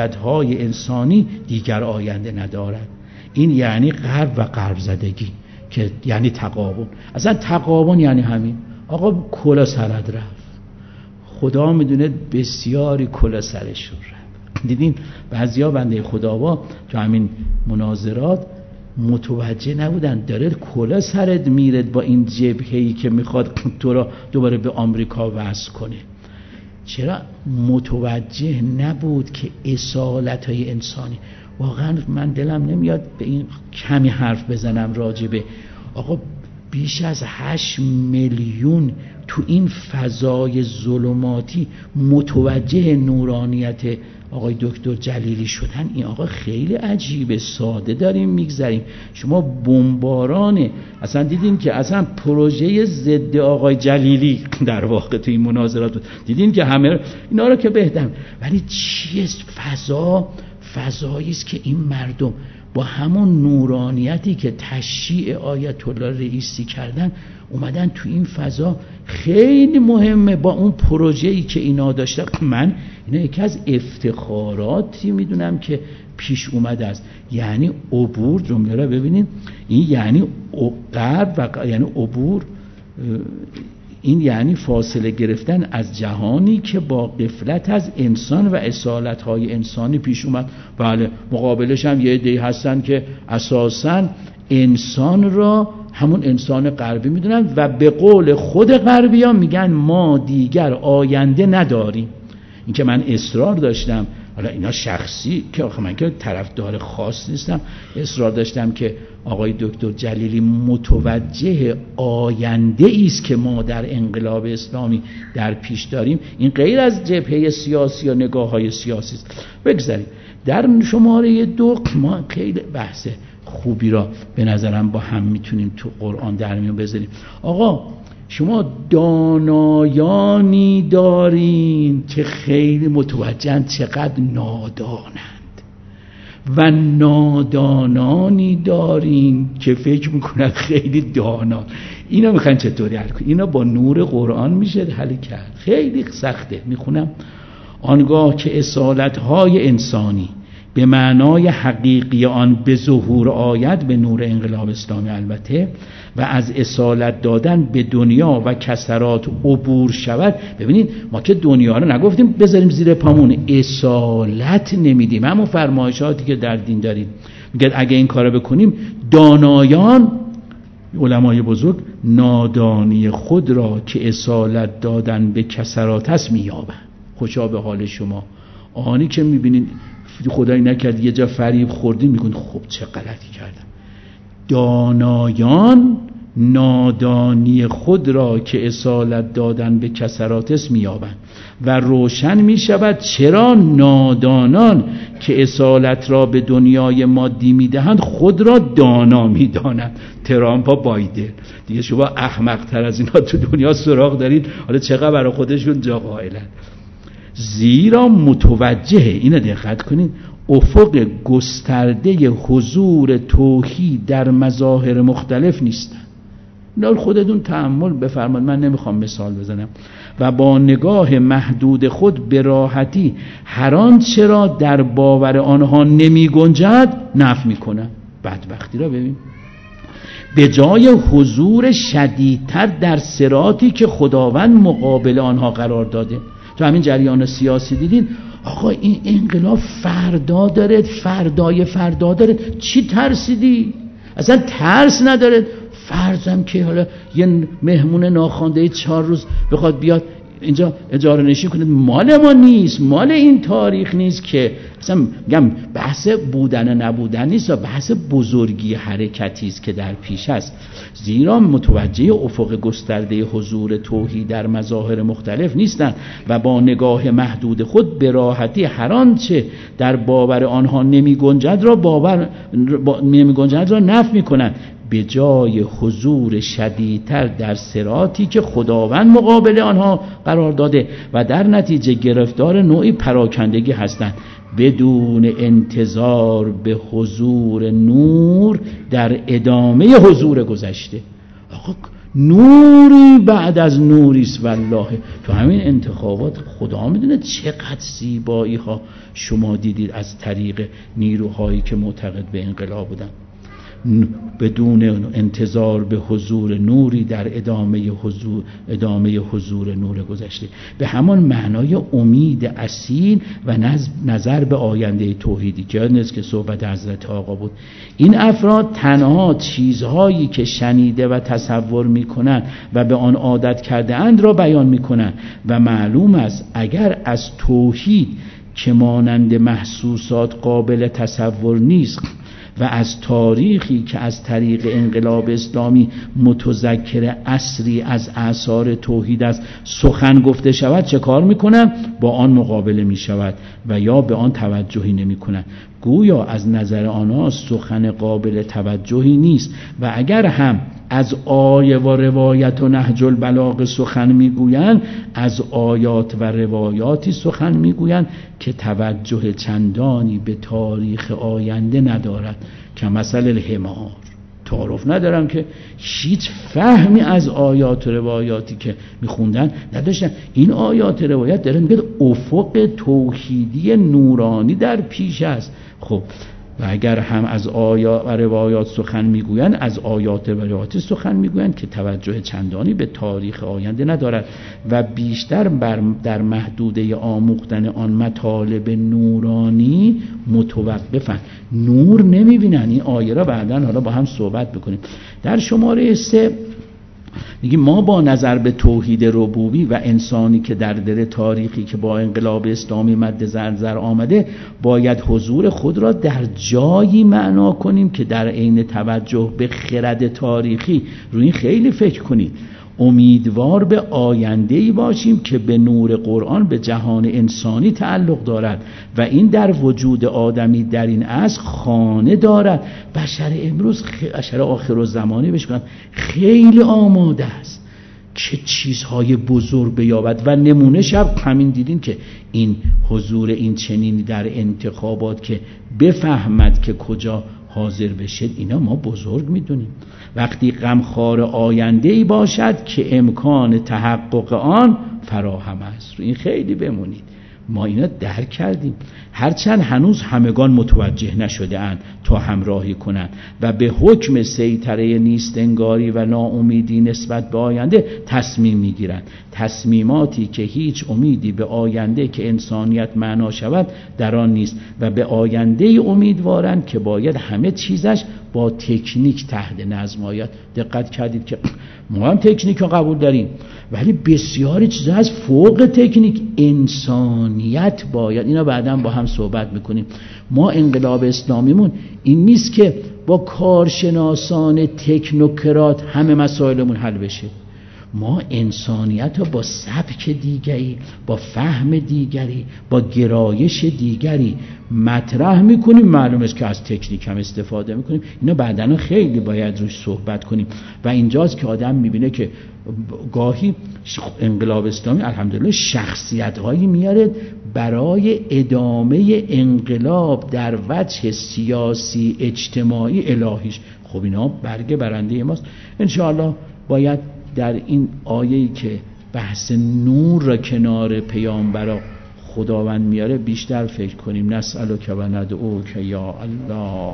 اصالتهای انسانی دیگر آینده ندارد. این یعنی غرب و غرب زدگی، که یعنی تقابن. اصلا تقابن یعنی همین آقا کلا سرت رفت، خدا میدونه بسیاری کلا سرشون رفت. دیدین بعضیا بنده خدا با تو همین مناظرات متوجه نبودن داره کلا سرت میره با این جبهه‌ای که میخواد تو را دوباره به آمریکا وصل کنه. چرا متوجه نبود که اصالت‌های انسانی؟ واقعا من دلم نمیاد به این کمی حرف بزنم راجبه آقا بیش از هشت میلیون تو این فضای ظلماتی متوجه نورانیت آقای دکتر جلیلی شدن. این آقا خیلی عجیبه، ساده داریم میگذریم. شما بمباران اصلا دیدین که اصلا پروژه ضد آقای جلیلی در واقع تو این مناظرات بود، دیدین که همه اینا رو که بهتر، ولی چیه فضا؟ فضایی است که این مردم با همون نورانیتی که تشییع آیت الله رئیسی کردن اومدن تو این فضا. خیلی مهمه با اون پروژه‌ای که اینا داشتن. من اینا یکی از افتخاراتی میدونم که پیش اومده است، یعنی عبور. جمله رو ببینید، این یعنی غرب و یعنی عبور، این یعنی فاصله گرفتن از جهانی که با غفلت از انسان و اصالت‌های انسانی پیش اومد. بله مقابلش هم یه عده‌ای هستن که اساساً انسان را همون انسان غربی میدونن و به قول خود غربی ها میگن ما دیگر آینده نداریم. این که من اصرار داشتم، حالا اینا شخصی که آخه من که طرفدار خاص نیستم، اصرار داشتم که آقای دکتر جلیلی متوجه آینده ایست که ما در انقلاب اسلامی در پیش داریم. این غیر از جبهه سیاسی و نگاه های سیاسی است. بگذاریم در شماره دو ما خیلی بحث خوبی را به نظرم با هم میتونیم تو قرآن در میون بذاریم. آقا شما دانایانی دارین که خیلی متوجهن چقدر نادانند و نادانانی دارین که فکر میکنن خیلی دانا. اینا میخوان چطوری حل کنن؟ اینا با نور قرآن میشه حل کرد. خیلی سخته. میخونم آنگاه که اصالت‌های انسانی به معنای حقیقی آن به ظهور آید، به نور انقلاب اسلامی البته، و از اصالت دادن به دنیا و کسرات عبور شود. ببینید ما که دنیا رو نگفتیم بذاریم زیر پامون، اصالت نمیدیم. همون فرمایشاتی که در دین داریم میگه اگه این کارو بکنیم دانایان، علمای بزرگ، نادانی خود را که اصالت دادن به کسرات است مییابند. خوشا به حال شما آنی که میبینید خدایی نکرد یه جا فریب خوردی میگن خب چه غلطی کردم. دانایان نادانی خود را که اصالت دادن به کسرات است مییابند و روشن میشود چرا نادانان که اصالت را به دنیای مادی میدهند خود را دانا میدانند. ترامپ و بایدن دیگه شما احمق تر از اینا تو دنیا سراغ دارید، حالا چقدر برای خودشون جا قائلن. زیرا متوجه، اینو دقت کنید، افق گسترده حضور توحید در مظاهر مختلف نیستن. اینا خودتون تأمل بفرمایید، من نمیخوام مثال بزنم. و با نگاه محدود خود به راحتی هر آنچه را در باور آنها نمی گنجد نفی میکنن. بدبختی را ببین، به جای حضور شدیدتر در صراطی که خداوند مقابل آنها قرار داده. تو همین جریان سیاسی دیدین آقا این انقلاب فردا داره، فردای فردا داره، چی ترسیدی؟ اصلا ترس نداره. فرضم که حالا یه مهمون ناخوانده چهار روز بخواد بیاد اینجا اجاره نشین کنه، مال ما نیست، مال این تاریخ نیست که. اصلا میگم بحث بودن و نبودن نیست، بحث بزرگی حرکتی است که در پیش است. زیرا متوجه افق گسترده حضور توحید در مظاهر مختلف نیستند و با نگاه محدود خود به راحتی هر آنچه در باور آنها نمی گنجد را باور نمی گنجد را نفی میکنند، به جای حضور شدیدتر در صراطی که خداوند مقابل آنها قرار داده و در نتیجه گرفتار نوعی پراکندگی هستند، بدون انتظار به حضور نور در ادامه حضور گذشته. آقا نوری بعد از نوری است والله. تو همین انتخابات خدا میدونه چقدر زیبایی ها شما دیدید از طریق نیروهایی که معتقد به انقلاب بودن. بدون انتظار به حضور نوری در ادامه حضور ادامه حضور نور گذشته. به همان معنای امید اصیل و نظر به آینده توحیدی که نیست که صحبت حضرت آقا بود. این افراد تنها چیزهایی که شنیده و تصور میکنند و به آن عادت کرده اند را بیان میکنند و معلوم است اگر از توحید که مانند محسوسات قابل تصور نیست و از تاریخی که از طریق انقلاب اسلامی متذکر عصری از آثار توحید است سخن گفته شود چه کار میکنن؟ با آن مقابله میشود و یا به آن توجهی نمیکنن. گویا از نظر آنها سخن قابل توجهی نیست و اگر هم از آیه و روایت و نهج البلاغه سخن میگویند از آیات و روایاتی سخن میگویند که توجه چندانی به تاریخ آینده ندارد که مثل الحمار. تعارف ندارم که هیچ فهمی از آیات و روایاتی که میخوندن نداشتن. این آیات و روایات داره میگه افق توحیدی نورانی در پیش است. خب و اگر هم از آیات و روایات سخن میگویند از آیات و روایات سخن میگویند که توجه چندانی به تاریخ آینده ندارد و بیشتر بر در محدوده آموختن آن مطالب نورانی متوقفند. نور نمیبینن. این آیه را بعداً حالا با هم صحبت بکنیم. در شماره سه میگه ما با نظر به توحید ربوبی و انسانی که در دل تاریخی که با انقلاب اسلامی مد زرزر آمده باید حضور خود را در جایی معنا کنیم که در عین توجه به خرد تاریخی روی این خیلی فکر کنید امیدوار به آینده‌ای باشیم که به نور قرآن به جهان انسانی تعلق دارد و این در وجود آدمی در این عصر خانه دارد. بشر امروز بشر آخرالزمانی بهش میگن خیلی آماده است که چیزهای بزرگ بیابد و نمونه شب همین دیدین که این حضور این چنینی در انتخابات که بفهمد که کجا حاضر بشه، اینا ما بزرگ میدونیم. وقتی غمخوار آینده‌ای باشد که امکان تحقق آن فراهم است. این خیلی بمونید. ما اینا درک کردیم، هرچند هنوز همگان متوجه نشده اند تا همراهی کنند و به حکم سیطره نیستنگاری و ناامیدی نسبت به آینده تصمیم میگیرند. تصمیماتی که هیچ امیدی به آینده که انسانیت معنا شود در آن نیست و به آینده امیدوارند که باید همه چیزش با تکنیک تحت نظم آید. دقت کردید که ما هم تکنیک رو قبول داریم ولی بسیاری چیزا از فوق تکنیک انسانیت باید. اینا بعداً با هم صحبت میکنیم. ما انقلاب اسلامیمون این نیست که با کارشناسان تکنوکرات همه مسائلمون حل بشه. ما انسانیت رو با سبک دیگری، با فهم دیگری، با گرایش دیگری مطرح میکنیم. معلومه که از تکنیک هم استفاده میکنیم. اینا بعداً خیلی باید روش صحبت کنیم و اینجاست که آدم میبینه که گاهی انقلاب اسلامی الحمدلله شخصیت هایی میاره برای ادامه انقلاب در وجه سیاسی اجتماعی الهیش. خب اینا برگ برنده ماست. انشاءالله باید در این آیه‌ای که بحث نور را کنار پیامبر خداوند میاره بیشتر فکر کنیم. نسألک و ندعوک یا الله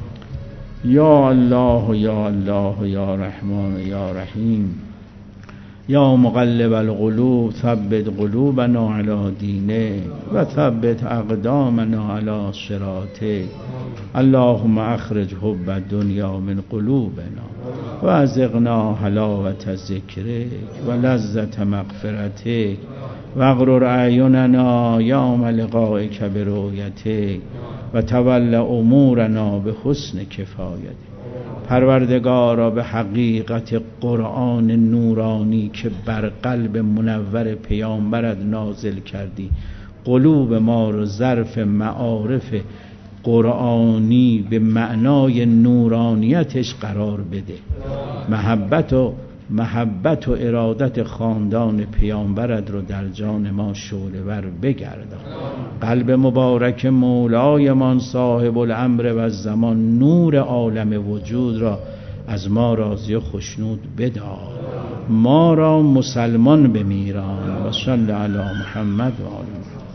یا الله یا الله یا رحمان یا رحیم یا مقلب القلوب ثبت قلوبنا علی دینه و ثبت اقدامنا علی صراطه. اللهم اخرج حب الدنیا من قلوبنا و ازقنا حلاوت ذکرک و لذت مغفرتک و اغرر اعیننا یوم لقائک برؤیتک و تول امورنا به حسن کفایتک. پروردگارا به حقیقت قرآن نورانی که بر قلب منور پیامبرت نازل کردی قلوب ما رو ظرف معارف قرآنی به معنای نورانیتش قرار بده. محبت و محبت و ارادت خاندان پیامبرت رو در جان ما شعله ور بگردان. قلب مبارک مولایمان صاحب الامر و الزمان نور عالم وجود را از ما راضی و خشنود بدار. ما را مسلمان بمیران. و صلی علی محمد و آله.